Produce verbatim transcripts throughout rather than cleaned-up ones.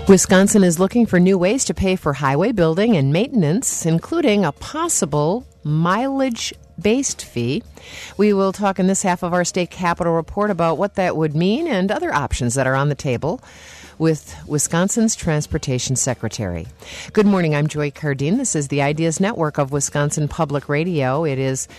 Wisconsin is looking for new ways to pay for highway building and maintenance, including a possible mileage-based fee. We will talk in this half of our State Capitol Report about what that would mean and other options that are on the table with Wisconsin's Transportation Secretary. Good morning, I'm Joy Cardine. This is the Ideas Network of Wisconsin Public Radio. It is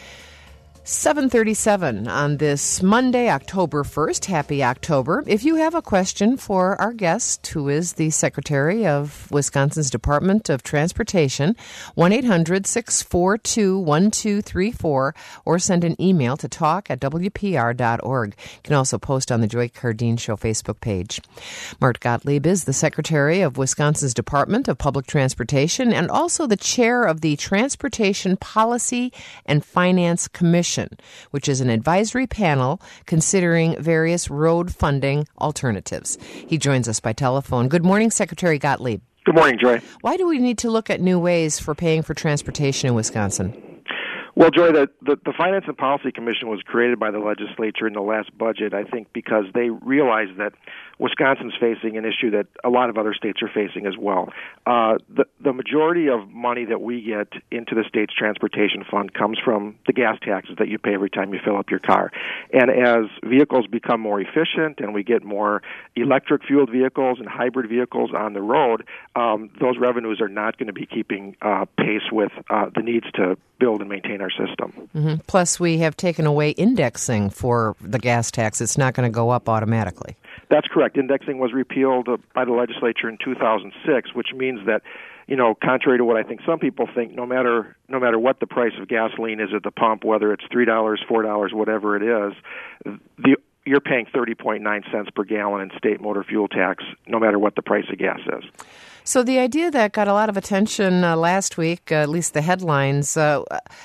seven thirty-seven on this Monday, October first. Happy October. If you have a question for our guest, who is the Secretary of Wisconsin's Department of Transportation, one eight hundred six four two one two three four, or send an email to talk at w p r dot org. You can also post on the Joy Cardine Show Facebook page. Mart Gottlieb is the Secretary of Wisconsin's Department of Public Transportation and also the Chair of the Transportation Policy and Finance Commission, which is an advisory panel considering various road funding alternatives. He joins us by telephone. Good morning, Secretary Gottlieb. Good morning, Joy. Why do we need to look at new ways for paying for transportation in Wisconsin? Well, Joy, the, the, the Finance and Policy Commission was created by the legislature in the last budget, I think, because they realized that Wisconsin's facing an issue that a lot of other states are facing as well. Uh, the, the majority of money that we get into the state's transportation fund comes from the gas taxes that you pay every time you fill up your car. And as vehicles become more efficient and we get more electric-fueled vehicles and hybrid vehicles on the road, um, those revenues are not going to be keeping uh, pace with uh, the needs to build and maintain our system. Mm-hmm. Plus, we have taken away indexing for the gas tax. It's not going to go up automatically. That's correct. Indexing was repealed by the legislature in two thousand six, which means that, you know, contrary to what I think some people think, no matter no matter what the price of gasoline is at the pump, whether it's three dollars, four dollars, whatever it is, the you're paying thirty point nine cents per gallon in state motor fuel tax, no matter what the price of gas is. So the idea that got a lot of attention uh, last week, uh, at least the headlines, uh,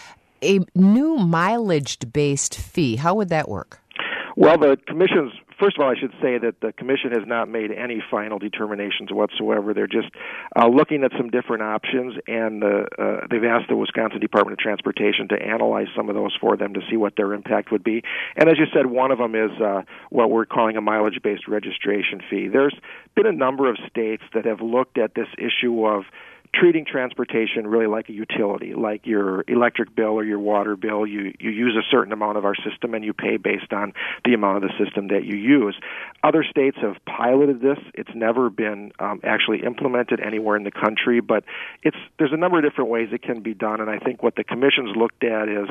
a new mileage-based fee, how would that work? Well, the commission's, first of all, I should say that the commission has not made any final determinations whatsoever. They're just uh, looking at some different options, and uh, uh, they've asked the Wisconsin Department of Transportation to analyze some of those for them to see what their impact would be. And as you said, one of them is uh, what we're calling a mileage-based registration fee. There's been a number of states that have looked at this issue of treating transportation really like a utility, like your electric bill or your water bill. You you use a certain amount of our system and you pay based on the amount of the system that you use. Other states have piloted this. It's never been um, actually implemented anywhere in the country, but it's there's a number of different ways it can be done, and I think what the commission's looked at is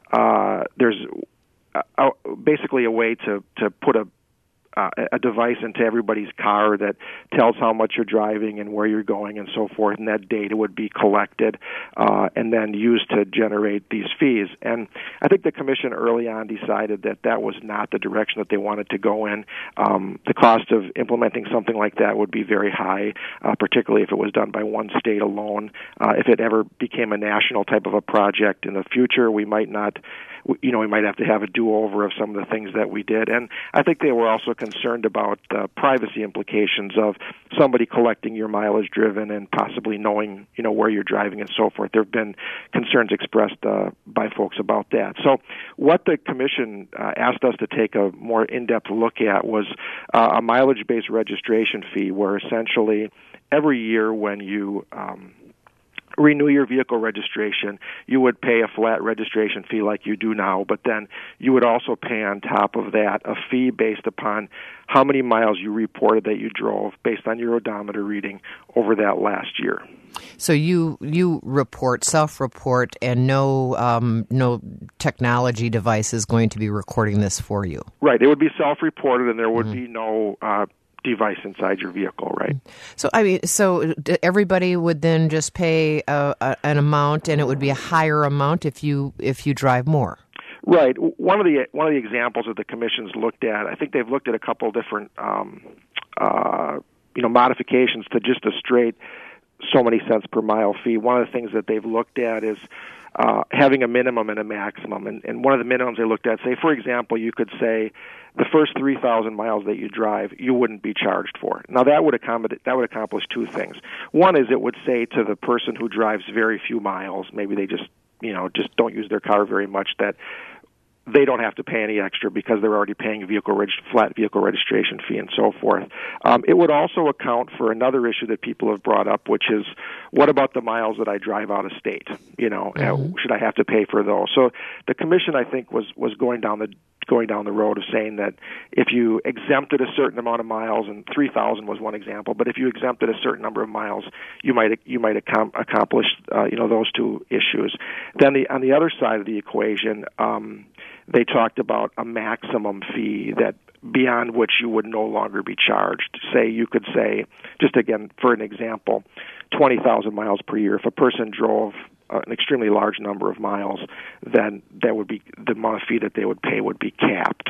uh, there's a, a, basically a way to, to put a Uh, a device into everybody's car that tells how much you're driving and where you're going and so forth, and that data would be collected uh, and then used to generate these fees. And I think the commission early on decided that that was not the direction that they wanted to go in. Um, the cost of implementing something like that would be very high, uh, particularly if it was done by one state alone. Uh, if it ever became a national type of a project in the future, we might not you know, we might have to have a do-over of some of the things that we did. And I think they were also concerned about the privacy implications of somebody collecting your mileage driven and possibly knowing, you know, where you're driving and so forth. There have been concerns expressed uh, by folks about that. So what the commission uh, asked us to take a more in-depth look at was uh, a mileage-based registration fee, where essentially every year when you um, renew your vehicle registration, you would pay a flat registration fee like you do now, but then you would also pay on top of that a fee based upon how many miles you reported that you drove based on your odometer reading over that last year. So you you report, self-report, and no um, no technology device is going to be recording this for you? Right. It would be self-reported, and there would mm-hmm. be no uh, device inside your vehicle, right? So, I mean, so everybody would then just pay a, a, an amount, and it would be a higher amount if you if you drive more. Right. One of the one of the examples that the commission's looked at, I think they've looked at a couple of different, um, uh, you know, modifications to just a straight so many cents per mile fee. One of the things that they've looked at is uh, having a minimum and a maximum. And, and one of the minimums they looked at, say, for example, you could say the first three thousand miles that you drive, you wouldn't be charged for. Now, that would accommodate, that would accomplish two things. One is it would say to the person who drives very few miles, maybe they just, you know, just don't use their car very much, that they don't have to pay any extra because they're already paying a vehicle reg- flat vehicle registration fee and so forth. Um, it would also account for another issue that people have brought up, which is, what about the miles that I drive out of state? You know, mm-hmm. uh, should I have to pay for those? So the commission, I think, was was going down the going down the road of saying that if you exempted a certain amount of miles, and three thousand was one example, but if you exempted a certain number of miles, you might you might accom- accomplish uh, you know those two issues. Then the on the other side of the equation, um, they talked about a maximum fee that beyond which you would no longer be charged. Say you could say, just again for an example, twenty thousand miles per year. If a person drove uh, an extremely large number of miles, then that would be the amount of fee that they would pay would be capped.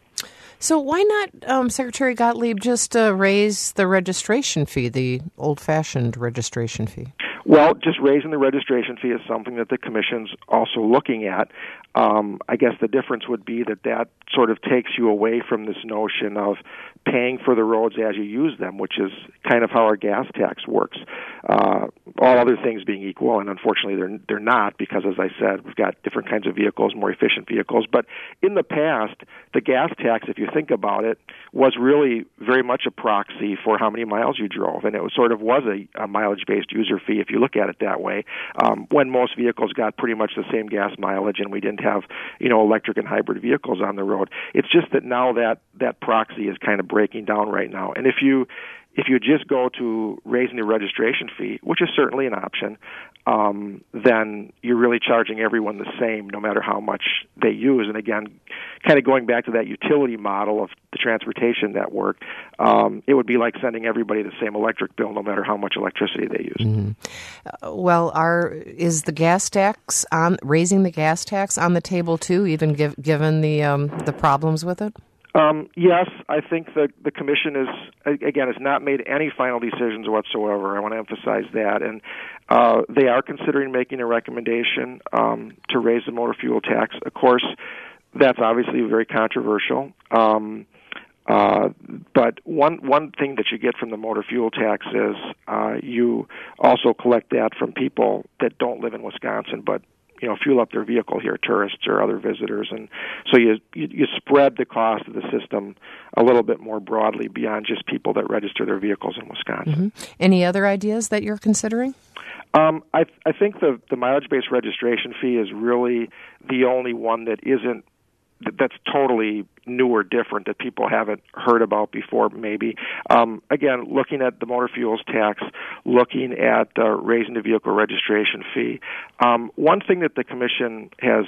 So why not, um, Secretary Gottlieb, just uh, raise the registration fee, the old-fashioned registration fee? Well, just raising the registration fee is something that the Commission's also looking at. Um, I guess the difference would be that that sort of takes you away from this notion of paying for the roads as you use them, which is kind of how our gas tax works. Uh, all other things being equal, and unfortunately they're they're not, because as I said, we've got different kinds of vehicles, more efficient vehicles. But in the past, the gas tax, if you think about it, was really very much a proxy for how many miles you drove, and it was sort of was a, a mileage-based user fee if you look at it that way. Um, when most vehicles got pretty much the same gas mileage, and we didn't have you know electric and hybrid vehicles on the road. It's just that now that that proxy is kind of breaking down right now, and if you If you just go to raising the registration fee, which is certainly an option, um, then you're really charging everyone the same no matter how much they use. And again, kind of going back to that utility model of the transportation network, um, it would be like sending everybody the same electric bill no matter how much electricity they use. Mm-hmm. Uh, well, are is the gas tax on raising the gas tax on the table too, even give, given the um, the problems with it? Um, yes, I think the the commission is again has not made any final decisions whatsoever. I want to emphasize that, and uh, they are considering making a recommendation um, to raise the motor fuel tax. Of course, that's obviously very controversial. Um, uh, but one one thing that you get from the motor fuel tax is uh, you also collect that from people that don't live in Wisconsin, but you know, fuel up their vehicle here, tourists or other visitors, and so you, you you spread the cost of the system a little bit more broadly beyond just people that register their vehicles in Wisconsin. Mm-hmm. Any other ideas that you're considering? Um, I I think the the mileage-based registration fee is really the only one that isn't that's totally new or different that people haven't heard about before, maybe. Um, again, looking at the motor fuels tax, looking at uh, raising the vehicle registration fee. Um, one thing that the Commission has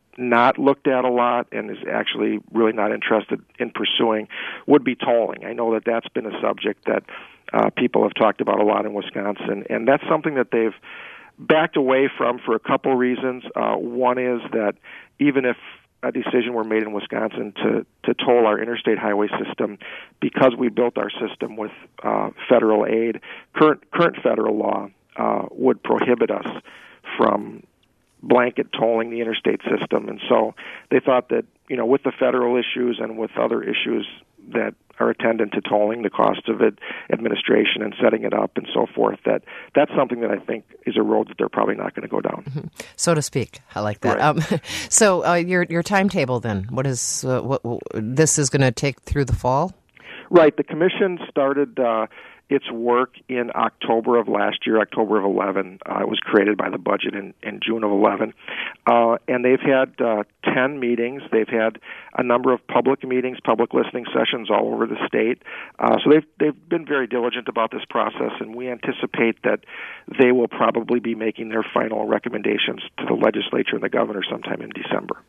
not looked at a lot and is actually really not interested in pursuing would be tolling. I know that that's been a subject that uh, people have talked about a lot in Wisconsin, and that's something that they've backed away from for a couple reasons. Uh, one is that even if a decision were made in Wisconsin to, to toll our interstate highway system, because we built our system with uh, federal aid, current current federal law uh, would prohibit us from blanket tolling the interstate system. And so they thought that, you know, with the federal issues and with other issues that are attendant to tolling, the cost of it, administration and setting it up and so forth, that that's something that I think is a road that they're probably not going to go down. Mm-hmm. So to speak. I like that. Right. Um, so uh, your your timetable then, what is, uh, what, what this is going to take through the fall? Right. The Commission started uh, its work in October of last year, October of eleven. Uh, it was created by the budget in, in June of eleven. Uh, and they've had uh, ten meetings. They've had a number of public meetings, public listening sessions all over the state. Uh, so they've, they've been very diligent about this process, and we anticipate that they will probably be making their final recommendations to the legislature and the governor sometime in December.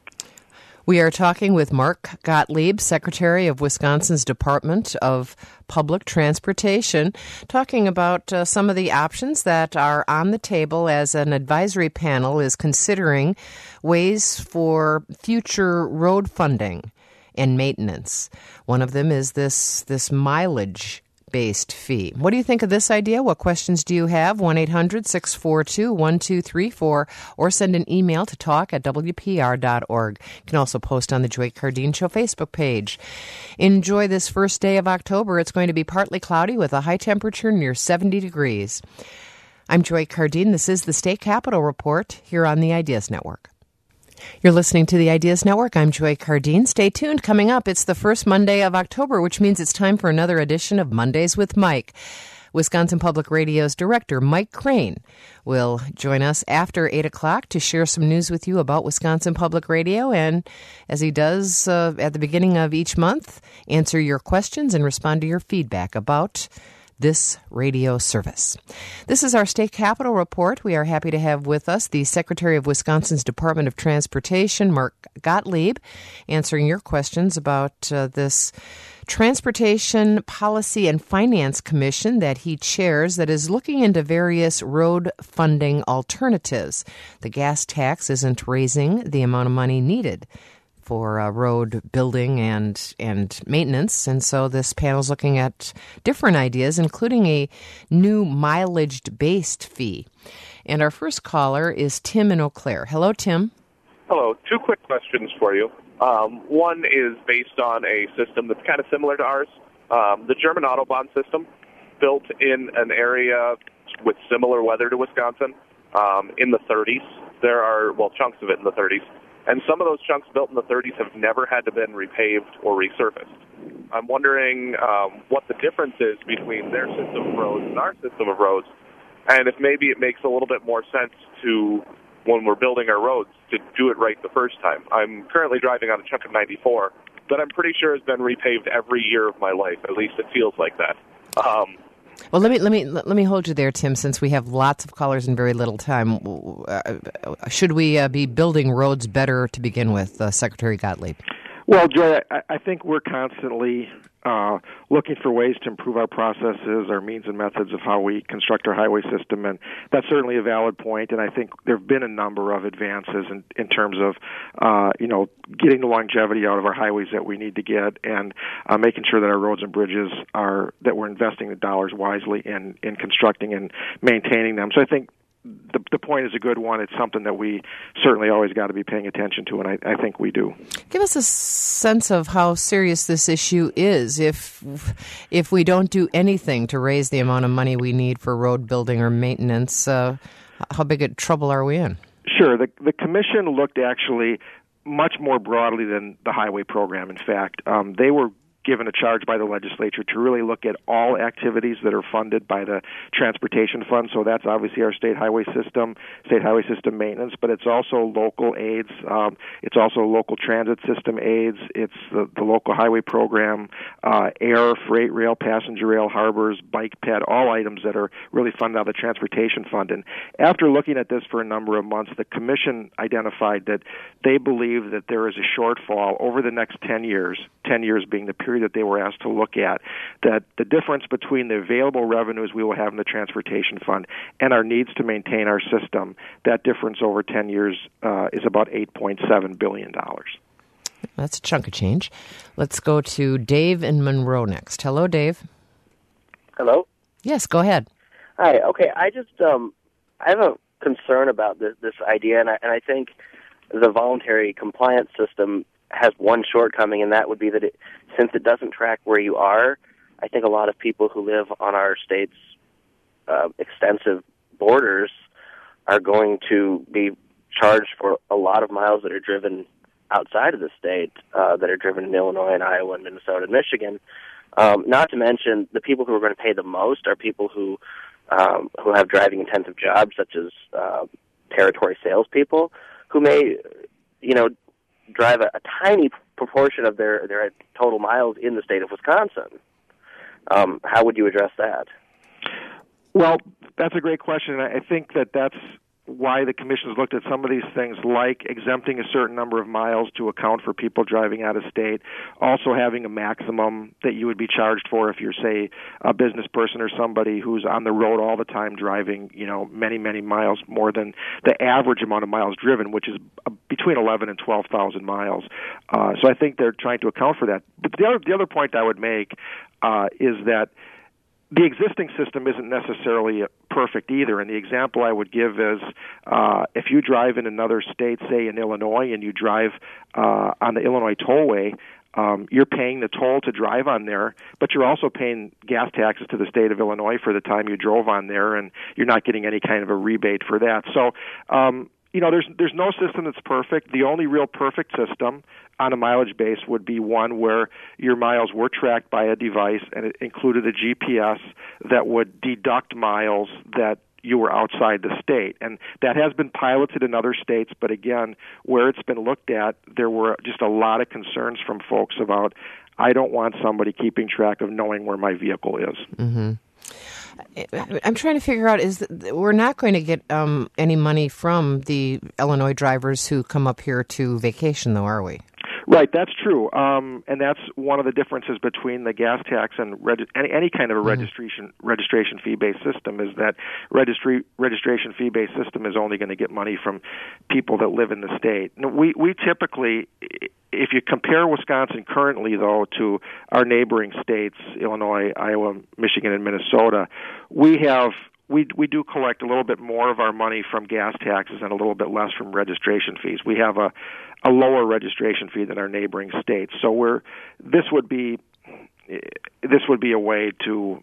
We are talking with Mark Gottlieb, Secretary of Wisconsin's Department of Public Transportation, talking about uh, some of the options that are on the table as an advisory panel is considering ways for future road funding and maintenance. One of them is this, this mileage based fee. What do you think of this idea? What questions do you have? one eight hundred six four two one two three four or send an email to talk at w p r dot org. You can also post on the Joy Cardine Show Facebook page. Enjoy this first day of October. It's going to be partly cloudy with a high temperature near seventy degrees. I'm Joy Cardine. This is the State Capitol Report here on the Ideas Network. You're listening to the Ideas Network. I'm Joy Cardine. Stay tuned. Coming up, it's the first Monday of October, which means it's time for another edition of Mondays with Mike. Wisconsin Public Radio's director, Mike Crane, will join us after eight o'clock to share some news with you about Wisconsin Public Radio. And as he does uh, at the beginning of each month, answer your questions and respond to your feedback about this radio service. This is our State Capitol Report. We are happy to have with us the Secretary of Wisconsin's Department of Transportation, Mark Gottlieb, answering your questions about uh, this Transportation Policy and Finance Commission that he chairs that is looking into various road funding alternatives. The gas tax isn't raising the amount of money needed for uh, road building and and maintenance. And so this panel is looking at different ideas, including a new mileage-based fee. And our first caller is Tim in Eau Claire. Hello, Tim. Hello. Two quick questions for you. Um, one is based on a system that's kind of similar to ours. Um, the German Autobahn system, built in an area with similar weather to Wisconsin um, in the thirties. There are, well, chunks of it in the thirties. And some of those chunks built in the thirties have never had to been repaved or resurfaced. I'm wondering um, what the difference is between their system of roads and our system of roads, and if maybe it makes a little bit more sense to, when we're building our roads, to do it right the first time. I'm currently driving on a chunk of ninety-four that I'm pretty sure has been repaved every year of my life. At least it feels like that. Um, Well, let me let me let me hold you there, Tim. Since we have lots of callers and very little time, uh, should we uh, be building roads better to begin with, uh, Secretary Gottlieb? Well, Joy, I, I think we're constantly uh, looking for ways to improve our processes, our means and methods of how we construct our highway system, and that's certainly a valid point. And I think there have been a number of advances in, in terms of, uh, you know, getting the longevity out of our highways that we need to get, and uh, making sure that our roads and bridges are that we're investing the dollars wisely in in constructing and maintaining them. So I think The, the point is a good one. It's something that we certainly always got to be paying attention to, and I, I think we do. Give us a sense of how serious this issue is. If if we don't do anything to raise the amount of money we need for road building or maintenance, uh, how big a trouble are we in? Sure. The, the commission looked actually much more broadly than the highway program. In fact, um, they were given a charge by the legislature to really look at all activities that are funded by the transportation fund. So that's obviously our state highway system, state highway system maintenance, but it's also local aids. Um, it's also local transit system aids. It's the, the local highway program, uh, air, freight, rail, passenger rail, harbors, bike ped, all items that are really funded out of the transportation fund. And after looking at this for a number of months, the commission identified that they believe that there is a shortfall over the next ten years, ten years being the period that they were asked to look at, that the difference between the available revenues we will have in the transportation fund and our needs to maintain our system, that difference over ten years uh, is about eight point seven billion dollars. That's a chunk of change. Let's go to Dave in Monroe next. Hello, Dave. Hello? Yes, go ahead. Hi. Okay, I just, um, I have a concern about this, this idea, and I, and I think the voluntary compliance system has one shortcoming, and that would be that it, since it doesn't track where you are, I think a lot of people who live on our state's uh, extensive borders are going to be charged for a lot of miles that are driven outside of the state, uh, that are driven in Illinois and Iowa and Minnesota and Michigan. Um, not to mention, the people who are going to pay the most are people who um, who have driving-intensive jobs, such as uh, territory salespeople, who may, you know, drive a, a tiny proportion of their, their total miles in the state of Wisconsin. Um, how would you address that? Well, that's a great question. I think that that's why the commission has looked at some of these things, like exempting a certain number of miles to account for people driving out of state, also having a maximum that you would be charged for if you're, say, a business person or somebody who's on the road all the time driving, you know, many, many miles more than the average amount of miles driven, which is between eleven and twelve thousand miles. Uh, so I think they're trying to account for that. But the other, the other point I would make uh, is that the existing system isn't necessarily perfect either, and the example I would give is uh, if you drive in another state, say in Illinois, and you drive uh, on the Illinois tollway, um, you're paying the toll to drive on there, but you're also paying gas taxes to the state of Illinois for the time you drove on there, and you're not getting any kind of a rebate for that. So um, you know, there's there's no system that's perfect. The only real perfect system on a mileage base would be one where your miles were tracked by a device and it included a G P S that would deduct miles that you were outside the state. And that has been piloted in other states, but again, where it's been looked at, there were just a lot of concerns from folks about, I don't want somebody keeping track of knowing where my vehicle is. Mm-hmm. I'm trying to figure out, is that we're not going to get um, any money from the Illinois drivers who come up here to vacation, though, are we? Right, that's true, um, and that's one of the differences between the gas tax and reg- any, any kind of a registration mm-hmm. registration fee-based system is that registry registration fee-based system is only going to get money from people that live in the state. Now, we we typically, if you compare Wisconsin currently, though, to our neighboring states, Illinois, Iowa, Michigan, and Minnesota, we have we we do collect a little bit more of our money from gas taxes and a little bit less from registration fees. We have a a lower registration fee than our neighboring states. So we're this would be this would be a way to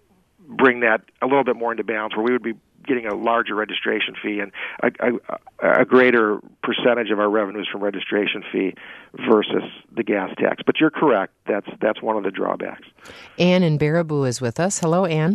bring that a little bit more into balance, where we would be getting a larger registration fee and a, a, a greater percentage of our revenues from registration fee versus the gas tax. But you're correct. That's that's one of the drawbacks. Ann in Baraboo is with us. Hello, Ann.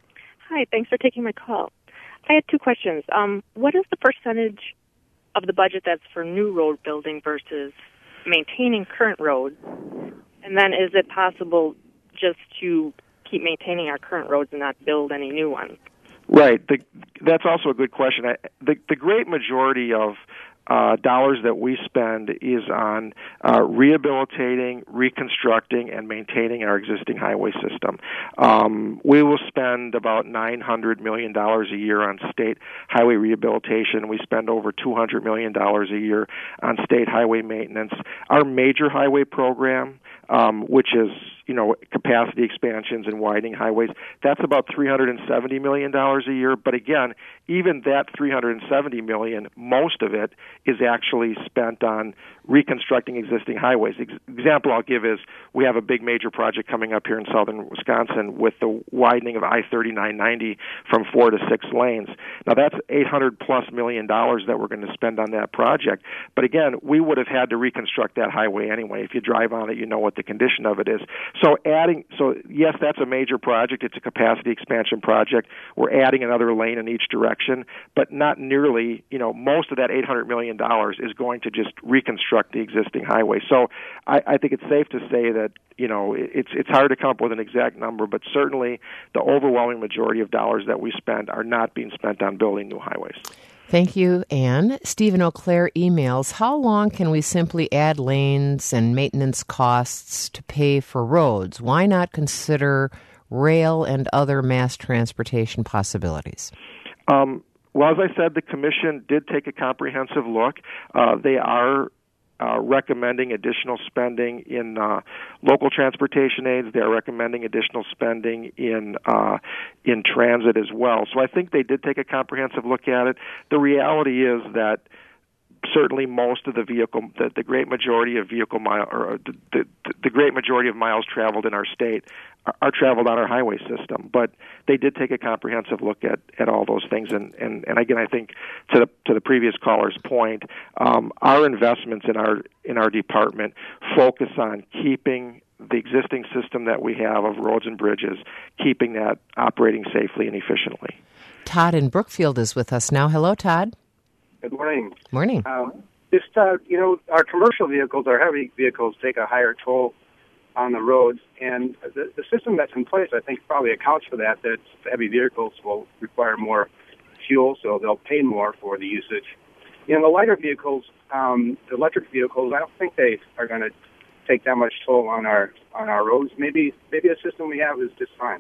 Hi, thanks for taking my call. I had two questions. Um, what is the percentage of the budget that's for new road building versus maintaining current roads? And then is it possible just to keep maintaining our current roads and not build any new ones? Right. The, that's also a good question. I, the, the great majority of uh, dollars that we spend is on uh, rehabilitating, reconstructing, and maintaining our existing highway system. Um, we will spend about nine hundred million dollars a year on state highway rehabilitation. We spend over two hundred million dollars a year on state highway maintenance. Our major highway program, um, which is you know, capacity expansions and widening highways, that's about three hundred seventy million dollars a year. But again, even that three hundred seventy million dollars, most of it is actually spent on reconstructing existing highways. Ex- example I'll give is we have a big major project coming up here in southern Wisconsin with the widening of I thirty-nine ninety from four to six lanes. Now that's eight hundred plus million dollars that we're going to spend on that project. But again, we would have had to reconstruct that highway anyway. If you drive on it, you know what the condition of it is. So adding, so yes, that's a major project. It's a capacity expansion project. We're adding another lane in each direction, but not nearly, you know, most of that eight hundred million dollars is going to just reconstruct the existing highway. So I, I think it's safe to say that, you know, it's it's hard to come up with an exact number, but certainly the overwhelming majority of dollars that we spend are not being spent on building new highways. Thank you, Ann. Stephen Eau Claire emails, how long can we simply add lanes and maintenance costs to pay for roads? Why not consider rail and other mass transportation possibilities? Um, well, as I said, the Commission did take a comprehensive look. Uh, they are Uh, recommending additional spending in uh, local transportation aids. They are recommending additional spending in uh, in transit as well. So I think they did take a comprehensive look at it. The reality is that certainly most of the vehicle, the, the great majority of vehicle mile, or the, the, the great majority of miles traveled in our state are, are traveled on our highway system. But they did take a comprehensive look at, at all those things. And, and, and again, I think to the to the previous caller's point, um, our investments in our in our department focus on keeping the existing system that we have of roads and bridges, keeping that operating safely and efficiently. Todd in Brookfield is with us now. Hello, Todd. Good morning. Morning. Um, just, uh, you know, our commercial vehicles, our heavy vehicles take a higher toll on the roads, and the, the system that's in place, I think, probably accounts for that, that heavy vehicles will require more fuel, so they'll pay more for the usage. You know, the lighter vehicles, um, the electric vehicles, I don't think they are going to take that much toll on our on our roads. Maybe, maybe the system we have is just fine.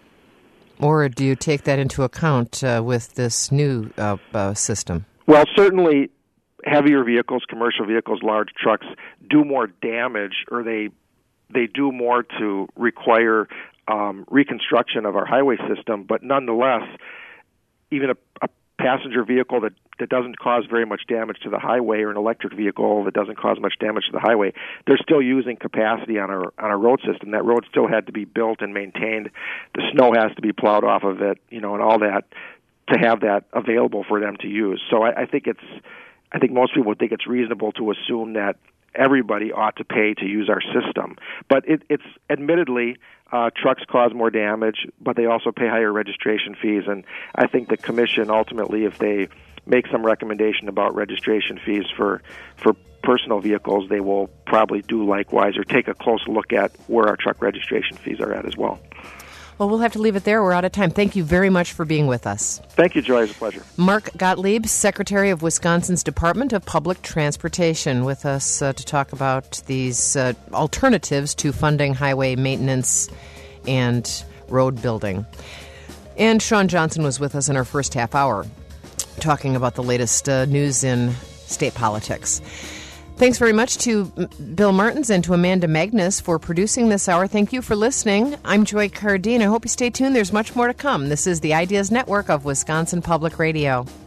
Or do you take that into account uh, with this new uh, uh, system? Well, certainly heavier vehicles, commercial vehicles, large trucks do more damage, or they they do more to require um, reconstruction of our highway system. But nonetheless, even a, a passenger vehicle that, that doesn't cause very much damage to the highway, or an electric vehicle that doesn't cause much damage to the highway, they're still using capacity on our on our road system. That road still had to be built and maintained. The snow has to be plowed off of it, you know, and all that to have that available for them to use. So I, I think it's, I think most people would think it's reasonable to assume that everybody ought to pay to use our system. But it, it's admittedly, uh, trucks cause more damage, but they also pay higher registration fees. And I think the commission ultimately, if they make some recommendation about registration fees for for personal vehicles, they will probably do likewise or take a close look at where our truck registration fees are at as well. Well, we'll have to leave it there. We're out of time. Thank you very much for being with us. Thank you, Joy. It's a pleasure. Mark Gottlieb, Secretary of Wisconsin's Department of Public Transportation, with us uh, to talk about these uh, alternatives to funding highway maintenance and road building. And Sean Johnson was with us in our first half hour, talking about the latest uh, news in state politics. Thanks very much to Bill Martins and to Amanda Magnus for producing this hour. Thank you for listening. I'm Joy Cardine. I hope you stay tuned. There's much more to come. This is the Ideas Network of Wisconsin Public Radio.